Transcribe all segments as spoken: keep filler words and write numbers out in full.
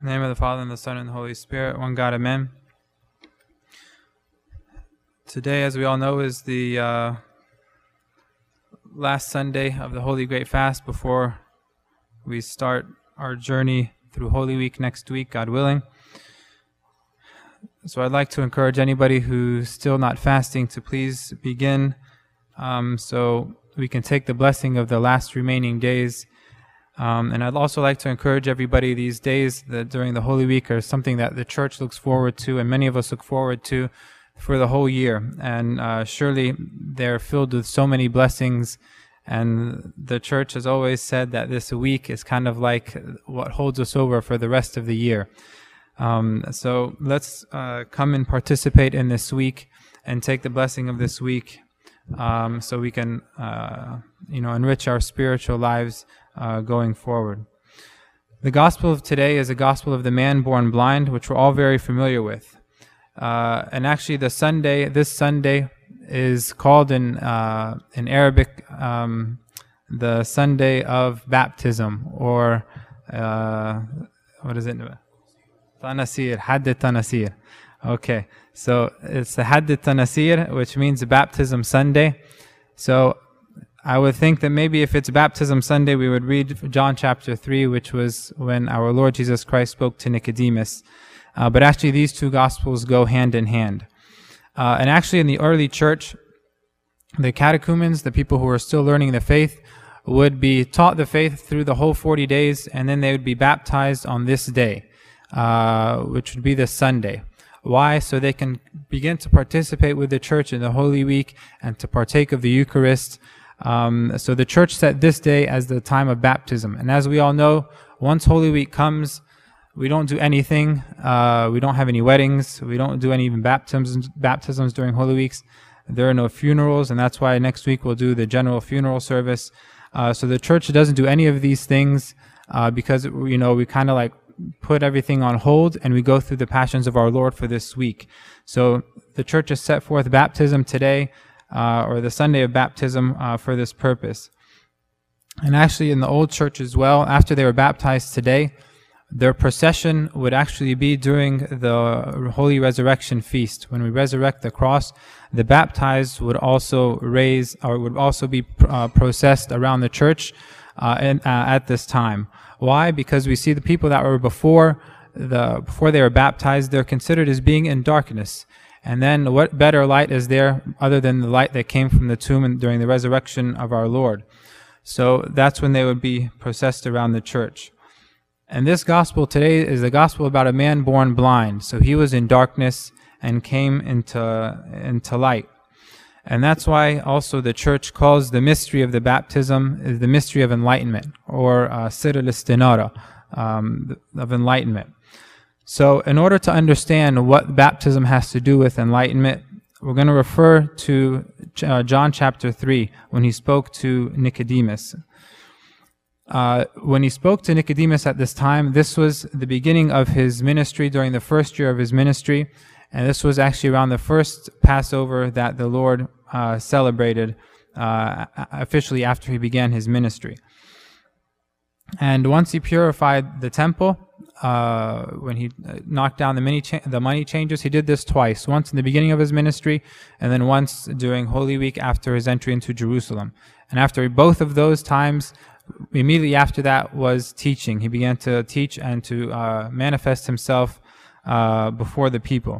In the name of the Father, and the Son, and the Holy Spirit, one God, amen. Today, as we all know, is the uh, last Sunday of the Holy Great Fast before we start our journey through Holy Week next week, God willing. So I'd like to encourage anybody who's still not fasting to please begin, um, so we can take the blessing of the last remaining days. Um, and I'd also like to encourage everybody these days that during the Holy Week are something that the church looks forward to, and many of us look forward to for the whole year. And uh, surely they're filled with so many blessings. And the church has always said that this week is kind of like what holds us over for the rest of the year. Um, so let's uh, come and participate in this week and take the blessing of this week, um, so we can, uh, you know, enrich our spiritual lives uh, going forward. The gospel of today is a gospel of the man born blind, which we're all very familiar with. Uh, and actually, the Sunday, this Sunday, is called in uh, in Arabic um, the Sunday of baptism, or uh, what is it? Tanasir, Hadd Tanasir. Okay, so it's the Hadd Tanasir, which means Baptism Sunday. So I would think that maybe if it's Baptism Sunday, we would read John chapter three, which was when our Lord Jesus Christ spoke to Nicodemus. Uh, but actually, these two Gospels go hand in hand. Uh, and actually, in the early church, the catechumens, the people who were still learning the faith, would be taught the faith through the whole forty days, and then they would be baptized on this day, uh, which would be the Sunday. Why? So they can begin to participate with the church in the Holy Week and to partake of the Eucharist. Um, so the church set this day as the time of baptism. And as we all know, once Holy Week comes, we don't do anything. Uh, we don't have any weddings. We don't do any even baptisms, baptisms during Holy Weeks. There are no funerals, and that's why next week we'll do the general funeral service. Uh, so the church doesn't do any of these things uh, because, you know, we kind of like put everything on hold and we go through the passions of our Lord for this week. So the church has set forth baptism today, uh, or the Sunday of baptism, uh, for this purpose. And actually in the old church as well, after they were baptized today, their procession would actually be during the Holy Resurrection Feast. When we resurrect the cross, the baptized would also raise, or would also be uh, processed around the church uh, and, uh, at this time. Why? Because we see the people that were before the before they were baptized, they're considered as being in darkness. And then what better light is there other than the light that came from the tomb and during the resurrection of our Lord? So that's when they would be processed around the church. And this gospel today is the gospel about a man born blind. So he was in darkness and came into, into light. And that's why also the church calls the mystery of the baptism is the mystery of enlightenment, or uh, Sir al-Istinara, um, of enlightenment. So in order to understand what baptism has to do with enlightenment, we're going to refer to uh, John chapter three, when he spoke to Nicodemus. Uh, when he spoke to Nicodemus at this time, this was the beginning of his ministry during the first year of his ministry, and this was actually around the first Passover that the Lord uh, celebrated uh, officially after he began his ministry. And once he purified the temple, uh, when he knocked down the, many cha- the money changers, he did this twice, once in the beginning of his ministry, and then once during Holy Week after his entry into Jerusalem. And after both of those times, immediately after that was teaching. He began to teach and to uh, manifest himself uh, before the people.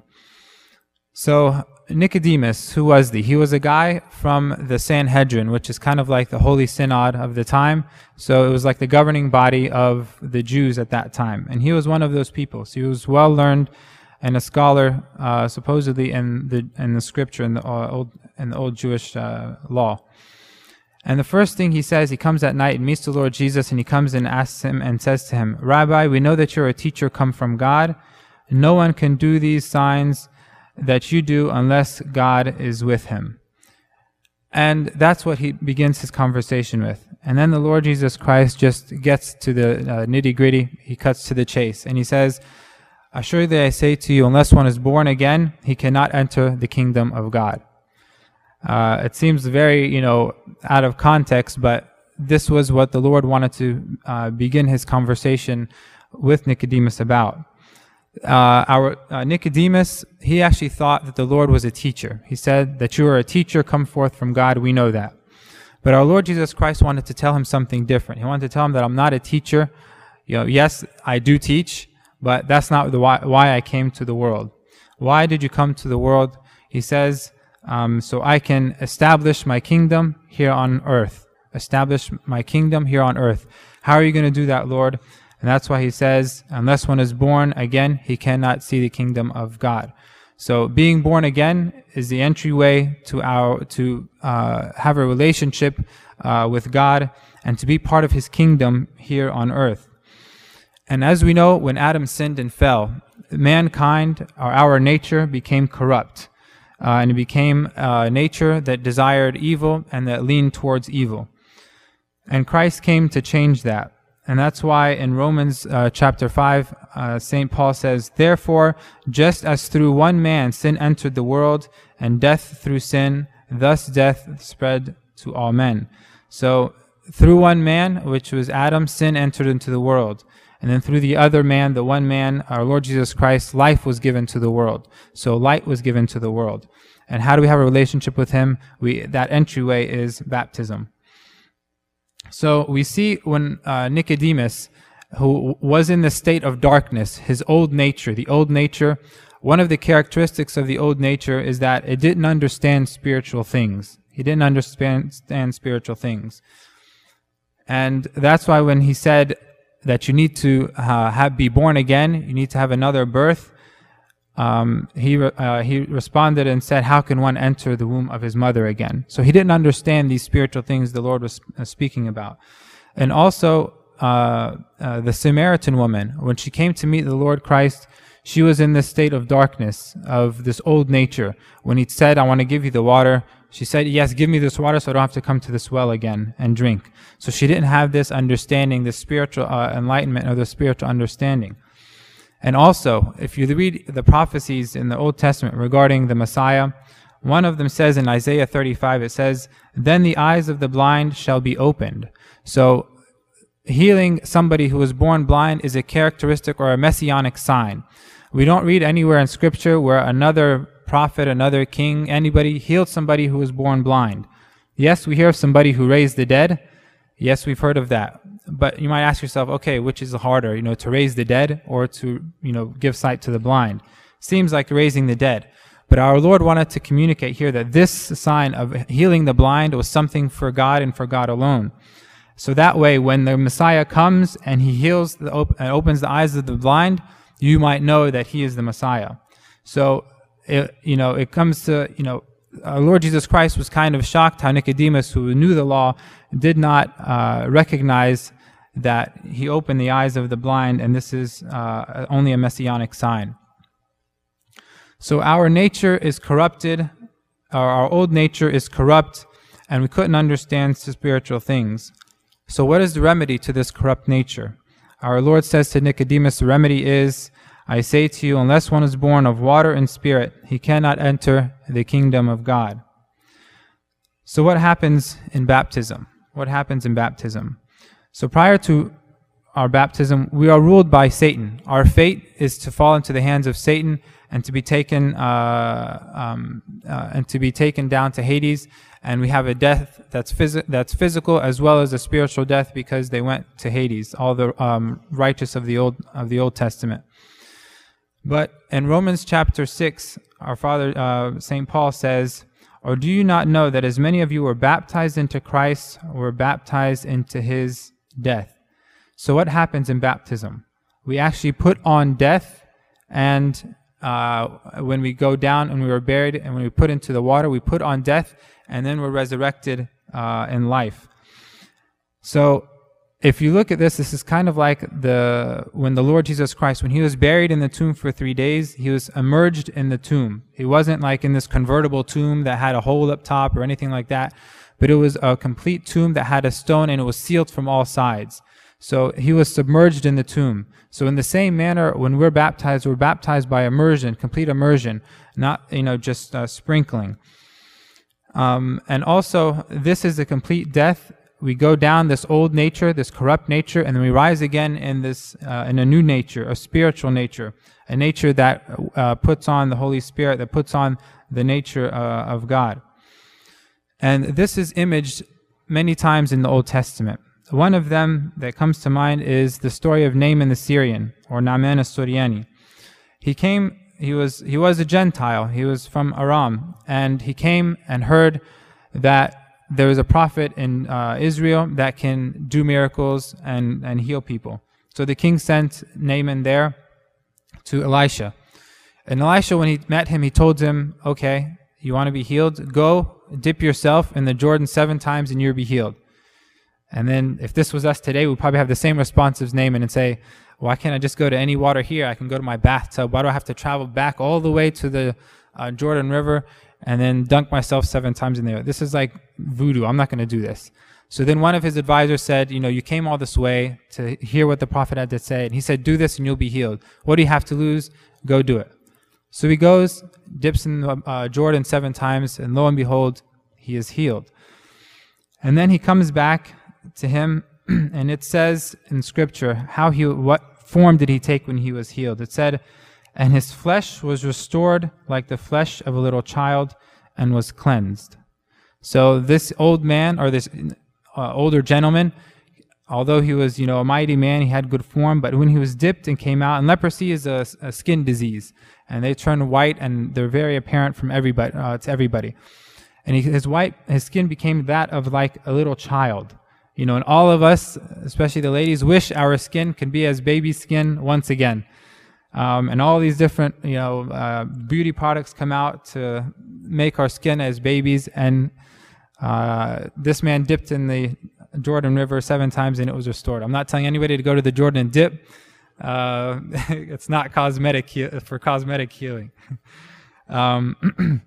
So Nicodemus, who was he? He was a guy from the Sanhedrin, which is kind of like the Holy Synod of the time. So it was like the governing body of the Jews at that time. And he was one of those people. So he was well learned and a scholar, uh, supposedly in the in the scripture, in the uh, old in the old Jewish uh, law. And the first thing he says, he comes at night and meets the Lord Jesus, and he comes and asks him and says to him, "Rabbi, we know that you're a teacher come from God. No one can do these signs that you do unless God is with him." And that's what he begins his conversation with. And then the Lord Jesus Christ just gets to the uh, nitty-gritty. He cuts to the chase. And he says, "Assuredly I say to you, unless one is born again, he cannot enter the kingdom of God." Uh, it seems very, you know, out of context, but this was what the Lord wanted to uh, begin his conversation with Nicodemus about. Uh, our uh, Nicodemus, he actually thought that the Lord was a teacher. He said that you are a teacher come forth from God. We know that. But our Lord Jesus Christ wanted to tell him something different. He wanted to tell him that I'm not a teacher. You know, yes, I do teach, but that's not the why, why I came to the world. Why did you come to the world? He says, um, so I can establish my kingdom here on earth. Establish my kingdom here on earth. How are you going to do that, Lord? And that's why he says, unless one is born again, he cannot see the kingdom of God. So being born again is the entryway to our to uh, have a relationship uh, with God and to be part of his kingdom here on earth. And as we know, when Adam sinned and fell, mankind, or our nature, became corrupt. Uh, and it became a nature that desired evil and that leaned towards evil. And Christ came to change that. And that's why in Romans uh, chapter five, uh, Saint Paul says, therefore, just as through one man sin entered the world, and death through sin, thus death spread to all men. So through one man, which was Adam, sin entered into the world. And then through the other man, the one man, our Lord Jesus Christ, life was given to the world. So light was given to the world. And how do we have a relationship with him? We that entryway is baptism. So we see when uh, Nicodemus, who was in the state of darkness, his old nature, the old nature, one of the characteristics of the old nature is that it didn't understand spiritual things. He didn't understand spiritual things. And that's why when he said that you need to uh, have be born again, you need to have another birth, Um, he uh, he responded and said, how can one enter the womb of his mother again? So he didn't understand these spiritual things the Lord was uh, speaking about. And also, uh, uh, the Samaritan woman, when she came to meet the Lord Christ, she was in this state of darkness, of this old nature. When he said, I want to give you the water, she said, yes, give me this water so I don't have to come to this well again and drink. So she didn't have this understanding, this spiritual uh, enlightenment or the spiritual understanding. And also, if you read the prophecies in the Old Testament regarding the Messiah, one of them says in Isaiah thirty-five, it says, then the eyes of the blind shall be opened. So healing somebody who was born blind is a characteristic or a messianic sign. We don't read anywhere in Scripture where another prophet, another king, anybody healed somebody who was born blind. Yes, we hear of somebody who raised the dead. Yes, we've heard of that. But you might ask yourself, okay, which is harder, you know, to raise the dead or to, you know, give sight to the blind? Seems like raising the dead. But our Lord wanted to communicate here that this sign of healing the blind was something for God and for God alone. So that way, when the Messiah comes and he heals the op- and opens the eyes of the blind, you might know that he is the Messiah. So, it, you know, it comes to, you know, our Lord Jesus Christ was kind of shocked how Nicodemus, who knew the law, did not uh, recognize that he opened the eyes of the blind, and this is uh, only a messianic sign. So our nature is corrupted, our, our old nature is corrupt, and we couldn't understand spiritual things. So what is the remedy to this corrupt nature? Our Lord says to Nicodemus, the remedy is, I say to you, unless one is born of water and spirit, he cannot enter the kingdom of God. So what happens in baptism? What happens in baptism? So prior to our baptism, we are ruled by Satan. Our fate is to fall into the hands of Satan and to be taken uh, um, uh, and to be taken down to Hades. And we have a death that's phys- that's physical as well as a spiritual death because they went to Hades, all the um, righteous of the old of the Old Testament. But in Romans chapter six, our Father uh, Saint Paul says, "Or do you not know that as many of you were baptized into Christ were baptized into his death?" So what happens in baptism? We actually put on death, and uh, when we go down and we were buried, and when we put into the water, we put on death, and then we're resurrected uh, in life. So if you look at this, this is kind of like the when the Lord Jesus Christ, when he was buried in the tomb for three days, he was immersed in the tomb. He wasn't like in this convertible tomb that had a hole up top or anything like that, but it was a complete tomb that had a stone and it was sealed from all sides. So he was submerged in the tomb. So in the same manner, when we're baptized, we're baptized by immersion, complete immersion, not, you know, just uh, sprinkling. Um, and also, this is a complete death we go down this old nature, this corrupt nature, and then we rise again in this uh, in a new nature, a spiritual nature, a nature that uh, puts on the Holy Spirit, that puts on the nature uh, of God. And this is imaged many times in the Old Testament. One of them that comes to mind is the story of Naaman the Syrian, or Naaman as-Suryani. He came, he was he was a Gentile, he was from Aram, and he came and heard that there is a prophet in uh, Israel that can do miracles and, and heal people. So the king sent Naaman there to Elisha. And Elisha, when he met him, he told him, okay, you want to be healed? Go dip yourself in the Jordan seven times and you'll be healed. And then if this was us today, we'd probably have the same response as Naaman and say, why can't I just go to any water here? I can go to my bathtub. Why do I have to travel back all the way to the uh, Jordan River and then dunk myself seven times in there? This is like voodoo. I'm not going to do this. So then one of his advisors said, you know, you came all this way to hear what the prophet had to say. And he said, do this and you'll be healed. What do you have to lose? Go do it. So he goes, dips in the uh, Jordan seven times, and lo and behold, he is healed. And then he comes back to him, and it says in scripture, how he, what form did he take when he was healed? It said, and his flesh was restored like the flesh of a little child and was cleansed. So this old man, or this uh, older gentleman, although he was, you know, a mighty man, he had good form, but when he was dipped and came out, and leprosy is a, a skin disease, and they turn white, and they're very apparent from everybody, uh, to everybody. And he, his white, his skin became that of like a little child. You know, and all of us, especially the ladies, wish our skin can be as baby skin once again. Um, and all these different, you know, uh, beauty products come out to make our skin as babies. And uh, this man dipped in the Jordan River seven times and it was restored. I'm not telling anybody to go to the Jordan and dip. Uh, it's not cosmetic he- for cosmetic healing. um,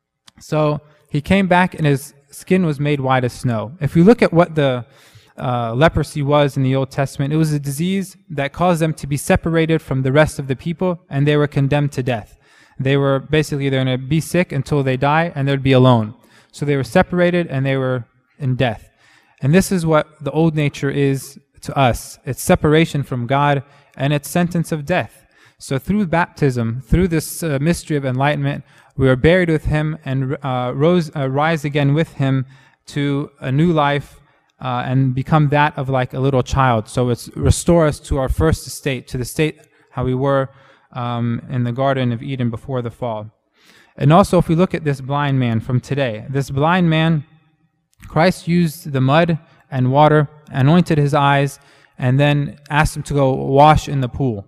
so he came back and his skin was made white as snow. If you look at what the uh, leprosy was in the Old Testament, it was a disease that caused them to be separated from the rest of the people, and they were condemned to death. They were basically, they're going to be sick until they die, and they'd be alone. So they were separated, and they were in death. And this is what the old nature is to us. It's separation from God, and it's sentence of death. So through baptism, through this uh, mystery of enlightenment, we are buried with him and uh, rose, uh, rise again with him to a new life uh, and become that of like a little child. So it's restore us to our first state, to the state how we were um, in the Garden of Eden before the fall. And also if we look at this blind man from today, this blind man, Christ used the mud and water, anointed his eyes, and then asked him to go wash in the pool.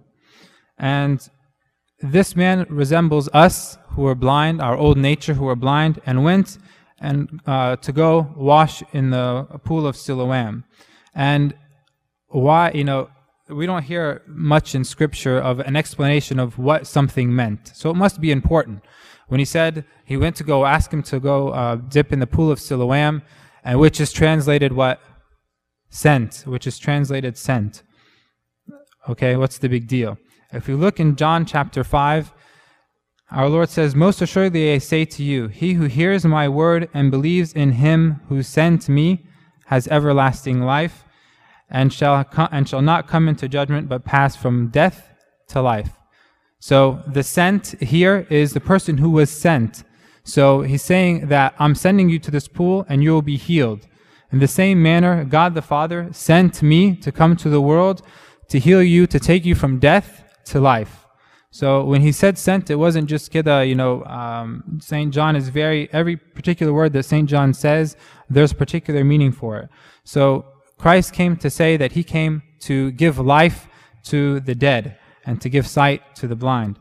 And this man resembles us who are blind, our old nature who are blind, and went and uh, to go wash in the pool of Siloam. And why, you know, we don't hear much in Scripture of an explanation of what something meant. So it must be important. When he said he went to go ask him to go uh, dip in the pool of Siloam, and which is translated what? Sent, which is translated sent. Okay, what's the big deal? If you look in John chapter five, our Lord says, most assuredly I say to you, he who hears my word and believes in him who sent me has everlasting life, and shall co- and shall not come into judgment, but pass from death to life. So the sent here is the person who was sent. So he's saying that I'm sending you to this pool and you will be healed. In the same manner, God the Father sent me to come to the world to heal you, to take you from death to life. So when he said sent, it wasn't just kida, you know, um, Saint John is very, every particular word that Saint John says, there's particular meaning for it. So Christ came to say that he came to give life to the dead and to give sight to the blind.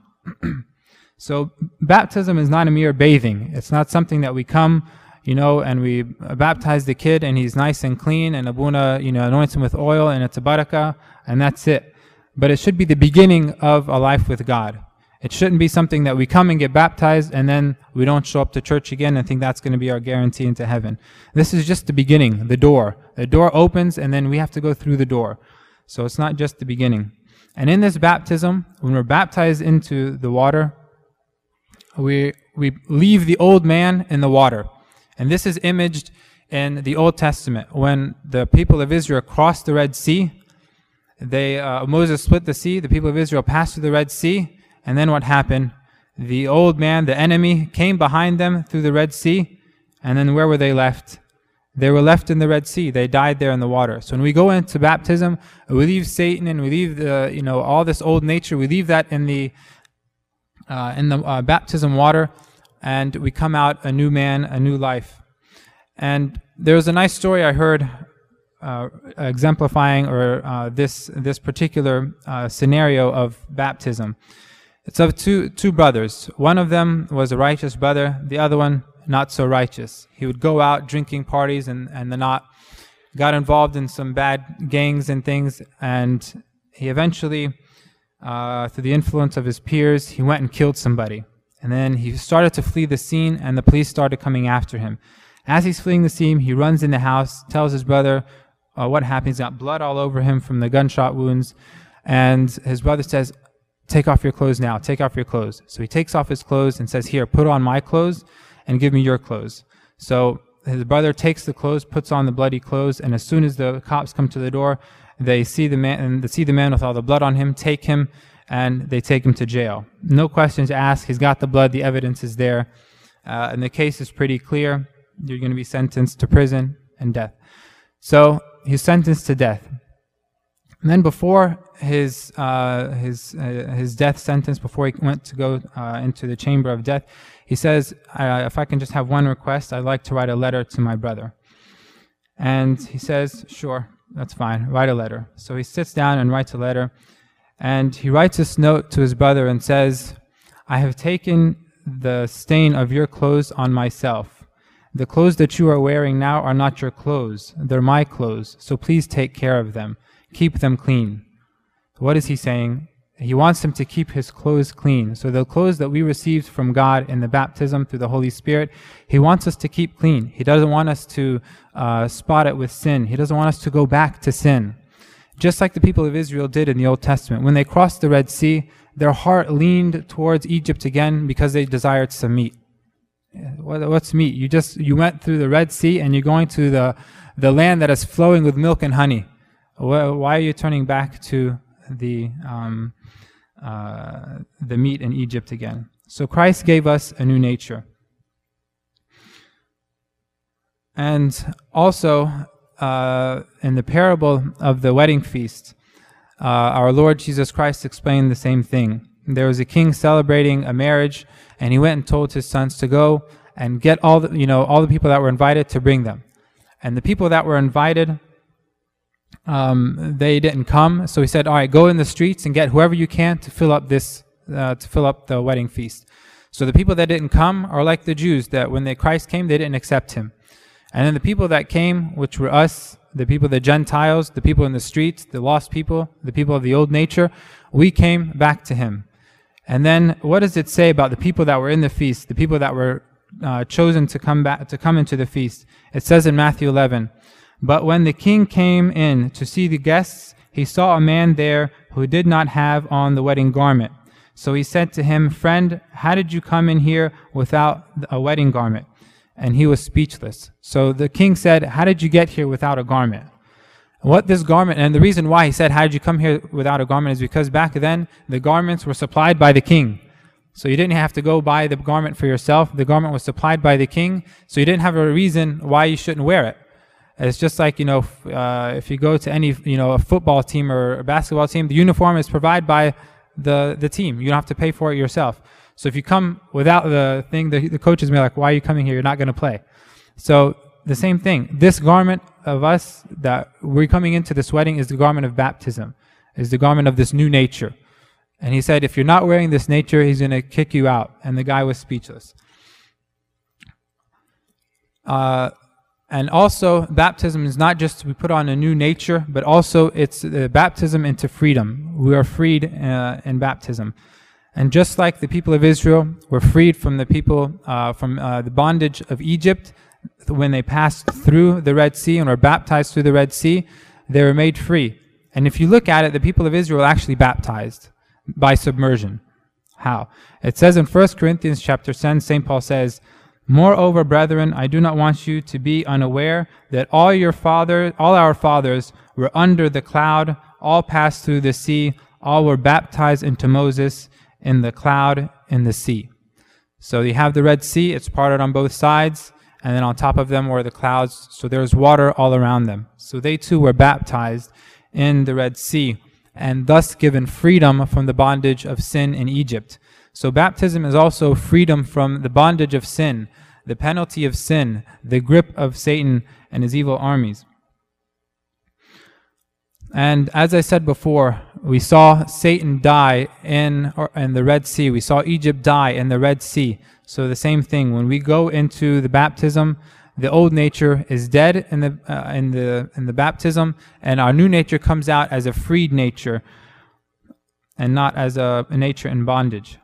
So baptism is not a mere bathing. It's not something that we come, you know, and we baptize the kid and he's nice and clean and Abuna, you know, anoints him with oil and it's a barakah and that's it. But it should be the beginning of a life with God. It shouldn't be something that we come and get baptized and then we don't show up to church again and think that's going to be our guarantee into heaven. This is just the beginning, the door. The door opens and then we have to go through the door. So it's not just the beginning. And in this baptism, when we're baptized into the water, we we leave the old man in the water. And this is imaged in the Old Testament. When the people of Israel crossed the Red Sea, they uh, Moses split the sea, the people of Israel passed through the Red Sea, and then what happened? The old man, the enemy, came behind them through the Red Sea, and then where were they left? They were left in the Red Sea. They died there in the water. So when we go into baptism, we leave Satan and we leave the, you know, all this old nature. We leave that in the uh, in the uh, baptism water, and we come out a new man, a new life. And there was a nice story I heard uh, exemplifying or uh, this this particular uh, scenario of baptism. It's of two two brothers. One of them was a righteous brother. The other one not so righteous. He would go out drinking parties and, and the not, got involved in some bad gangs and things, and he eventually, uh, through the influence of his peers, he went and killed somebody. And then he started to flee the scene, and the police started coming after him. As he's fleeing the scene, he runs in the house, tells his brother uh, what happened. He's got blood all over him from the gunshot wounds, and his brother says, "Take off your clothes now, take off your clothes." So he takes off his clothes and says, "Here, put on my clothes and give me your clothes." So his brother takes the clothes, puts on the bloody clothes, and as soon as the cops come to the door, they see the man, and they see the man with all the blood on him, take him, and they take him to jail. No questions asked. He's got the blood. The evidence is there, uh, and the case is pretty clear. You're going to be sentenced to prison and death. So he's sentenced to death. And then before his uh, his uh, his death sentence, before he went to go uh, into the chamber of death, he says, uh, if I can just have one request, I'd like to write a letter to my brother. And he says, sure, that's fine, write a letter. So he sits down and writes a letter, and he writes this note to his brother and says, "I have taken the stain of your clothes on myself. The clothes that you are wearing now are not your clothes, they're my clothes, so please take care of them. Keep them clean." What is he saying? He wants him to keep his clothes clean. So the clothes that we received from God in the baptism through the Holy Spirit, he wants us to keep clean. He doesn't want us to uh, spot it with sin. He doesn't want us to go back to sin. Just like the people of Israel did in the Old Testament. When they crossed the Red Sea, their heart leaned towards Egypt again because they desired some meat. What's meat? You just you went through the Red Sea and you're going to the, the land that is flowing with milk and honey. Why are you turning back to the um, uh, the meat in Egypt again? So Christ gave us a new nature. And also, uh, in the parable of the wedding feast, uh, our Lord Jesus Christ explained the same thing. There was a king celebrating a marriage, and he went and told his sons to go and get all the, you know, all the people that were invited to bring them. And the people that were invited, um, they didn't come. So he said, all right, go in the streets and get whoever you can to fill up this, uh, to fill up the wedding feast. So the people that didn't come are like the Jews, that when they, Christ came, they didn't accept him. And then the people that came, which were us, the people, the Gentiles, the people in the streets, the lost people, the people of the old nature, we came back to him. And then what does it say about the people that were in the feast, the people that were uh, chosen to come back, to come into the feast? It says in Matthew eleven, "But when the king came in to see the guests, he saw a man there who did not have on the wedding garment. So he said to him, 'Friend, how did you come in here without a wedding garment?' And he was speechless. So the king said, 'How did you get here without a garment?' What this garment, and the reason why he said, 'How did you come here without a garment?' is because back then the garments were supplied by the king. So you didn't have to go buy the garment for yourself. The garment was supplied by the king. So you didn't have a reason why you shouldn't wear it. It's just like, you know, if, uh, if you go to any, you know, a football team or a basketball team, the uniform is provided by the, the team. You don't have to pay for it yourself. So if you come without the thing, the, the coaches may be like, why are you coming here? You're not going to play. So the same thing. This garment of us that we're coming into this wedding is the garment of baptism, is the garment of this new nature. And he said, if you're not wearing this nature, he's going to kick you out. And the guy was speechless. Uh, and also, baptism is not just we put on a new nature, but also it's uh, baptism into freedom. We are freed uh, in baptism. And just like the people of Israel were freed from the people, uh, from uh, the bondage of Egypt, when they passed through the Red Sea and were baptized through the Red Sea, they were made free. And if you look at it, the people of Israel were actually baptized by submersion. How? It says in First Corinthians chapter ten, Saint Paul says, Moreover, brethren, I do not want you to be unaware that all your father, all our fathers were under the cloud, all passed through the sea, all were baptized into Moses in the cloud in the sea. So you have the Red Sea, it's parted on both sides, and then on top of them were the clouds, so there's water all around them. So they too were baptized in the Red Sea, and thus given freedom from the bondage of sin in Egypt. So baptism is also freedom from the bondage of sin, the penalty of sin, the grip of Satan and his evil armies. And as I said before, we saw Satan die in, or, in the Red Sea. We saw Egypt die in the Red Sea. So the same thing, when we go into the baptism, the old nature is dead in the, uh, in the, in the baptism, and our new nature comes out as a freed nature and not as a, a nature in bondage.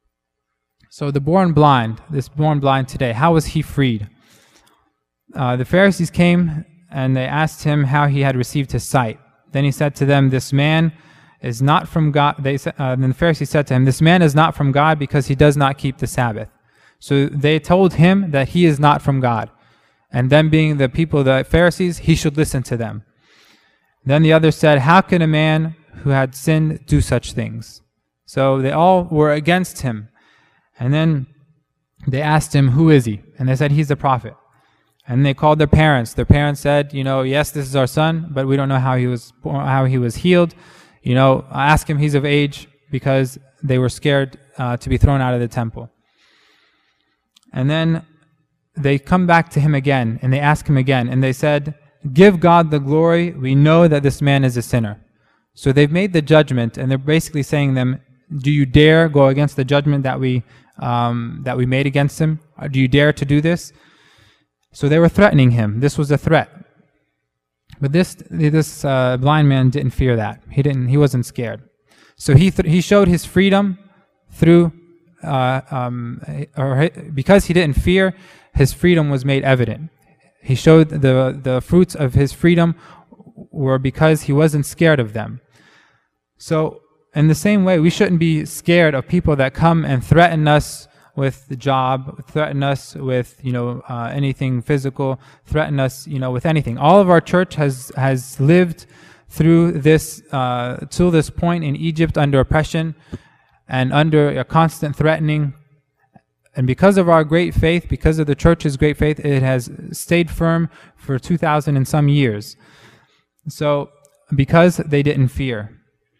So the born blind, this born blind today, how was he freed? Uh, the Pharisees came and they asked him how he had received his sight. Then he said to them, this man is not from God. They, uh, then the Pharisees said to him, this man is not from God because he does not keep the Sabbath. So they told him that he is not from God. And them being the people, the Pharisees, he should listen to them. Then the others said, how can a man who had sinned do such things? So they all were against him. And then they asked him, who is he? And they said, he's a prophet. And they called their parents. Their parents said, you know, yes, this is our son, but we don't know how he was how he was healed. You know, ask him, he's of age, because they were scared uh, to be thrown out of the temple. And then they come back to him again, and they ask him again, and they said, give God the glory. We know that this man is a sinner. So they've made the judgment, and they're basically saying them, do you dare go against the judgment that we um, that we made against him? Do you dare to do this? So they were threatening him. This was a threat. But this this uh, blind man didn't fear that. He didn't. He wasn't scared. So he th- he showed his freedom through, uh, um, or because he didn't fear, his freedom was made evident. He showed the the fruits of his freedom were because he wasn't scared of them. So in the same way, we shouldn't be scared of people that come and threaten us with the job, threaten us with, you know, uh, anything physical, threaten us, you know, with anything. All of our church has has lived through this, uh, till this point in Egypt under oppression and under a constant threatening. And because of our great faith, because of the church's great faith, it has stayed firm for two thousand and some years. So, because they didn't fear.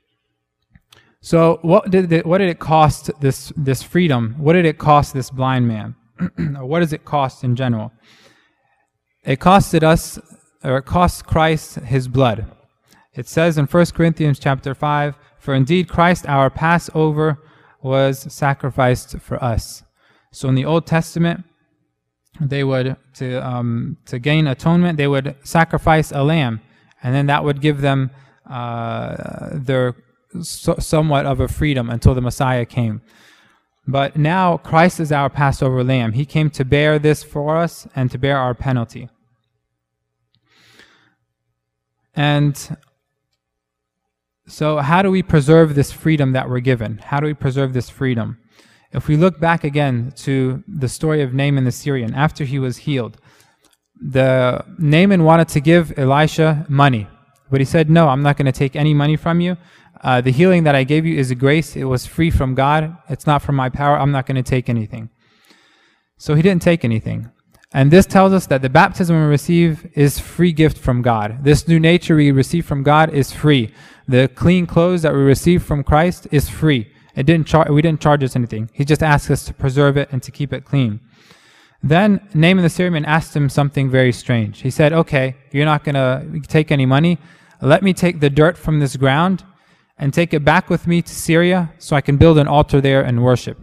So what did it, what did it cost this this freedom? What did it cost this blind man? Or what does it cost in general? It costed us, or it cost Christ his blood. It says in First Corinthians chapter five, for indeed Christ our Passover was sacrificed for us. So in the Old Testament, they would, to um, to gain atonement, they would sacrifice a lamb, and then that would give them uh, their So, somewhat of a freedom until the Messiah came. But now Christ is our Passover lamb. He came to bear this for us and to bear our penalty. And so how do we preserve this freedom that we're given? How do we preserve this freedom? If we look back again to the story of Naaman the Syrian, after he was healed, the Naaman wanted to give Elisha money, but he said, no, I'm not going to take any money from you. Uh, the healing that I gave you is a grace. It was free from God. It's not from my power. I'm not going to take anything. So he didn't take anything. And this tells us that the baptism we receive is free gift from God. This new nature we receive from God is free. The clean clothes that we receive from Christ is free. It didn't char- we didn't charge us anything. He just asked us to preserve it and to keep it clean. Then Naaman the Syrian asked him something very strange. He said, okay, you're not going to take any money. Let me take the dirt from this ground and take it back with me to Syria so I can build an altar there and worship.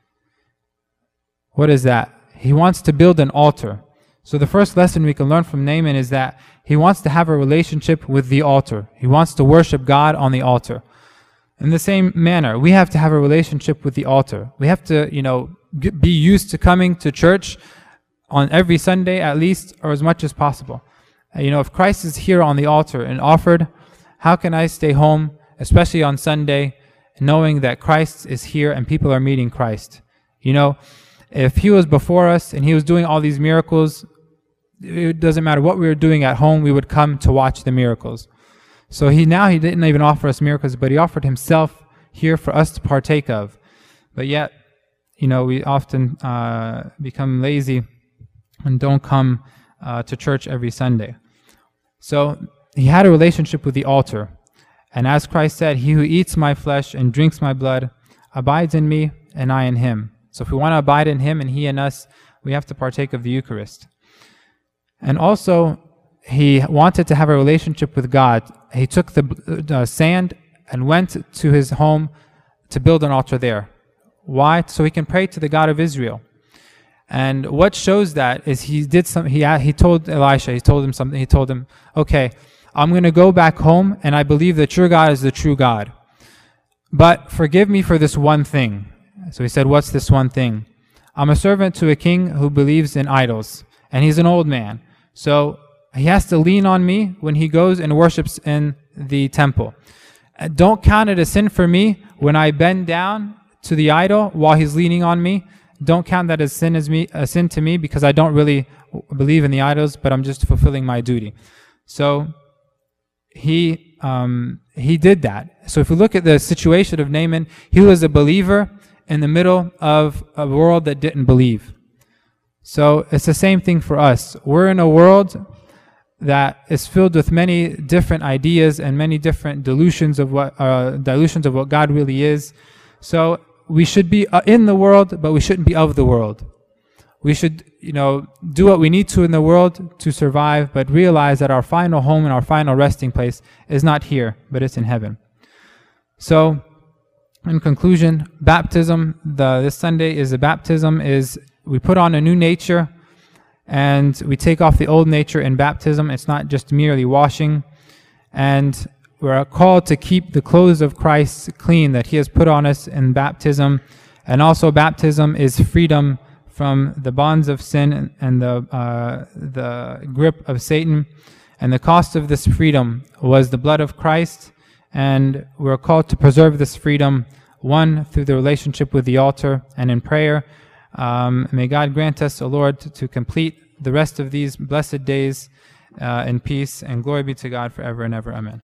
What is that? He wants to build an altar. So the first lesson we can learn from Naaman is that he wants to have a relationship with the altar. He wants to worship God on the altar. In the same manner, we have to have a relationship with the altar. We have to, you know, be used to coming to church on every Sunday at least, or as much as possible. You know, if Christ is here on the altar and offered, how can I stay home, especially on Sunday, knowing that Christ is here and people are meeting Christ? You know, If he was before us and he was doing all these miracles, it doesn't matter what we were doing at home, we would come to watch the miracles. So he now he didn't even offer us miracles, but he offered himself here for us to partake of. But yet, you know, we often uh, become lazy and don't come uh, to church every Sunday. So he had a relationship with the altar. And as Christ said, he who eats my flesh and drinks my blood abides in me and I in him. So if we want to abide in him and he in us, we have to partake of the Eucharist. And also, he wanted to have a relationship with God. He took the uh, sand and went to his home to build an altar there. Why? So he can pray to the God of Israel. And what shows that is he did some. He he told Elisha. He told him something. He told him, "Okay, I'm going to go back home, and I believe that your God is the true God. But forgive me for this one thing." So he said, "What's this one thing? I'm a servant to a king who believes in idols, and he's an old man. So he has to lean on me when he goes and worships in the temple. Don't count it a sin for me when I bend down to the idol while he's leaning on me. Don't count that as sin as me a sin to me, because I don't really believe in the idols, but I'm just fulfilling my duty." So he um, he did that. So if we look at the situation of Naaman, he was a believer in the middle of a world that didn't believe. So it's the same thing for us. We're in a world that is filled with many different ideas and many different delusions of what uh, dilutions of what God really is. So we should be in the world, but we shouldn't be of the world. We should, you know, do what we need to in the world to survive, but realize that our final home and our final resting place is not here, but it's in heaven. So, in conclusion, baptism, the, this Sunday is a baptism, is we put on a new nature and we take off the old nature in baptism. It's not just merely washing. And we're called to keep the clothes of Christ clean that he has put on us in baptism. And also baptism is freedom from the bonds of sin and the, uh, the grip of Satan. And the cost of this freedom was the blood of Christ. And we're called to preserve this freedom, one, through the relationship with the altar and in prayer. Um, may God grant us, O Lord, to, to complete the rest of these blessed days uh, in peace, and glory be to God forever and ever. Amen.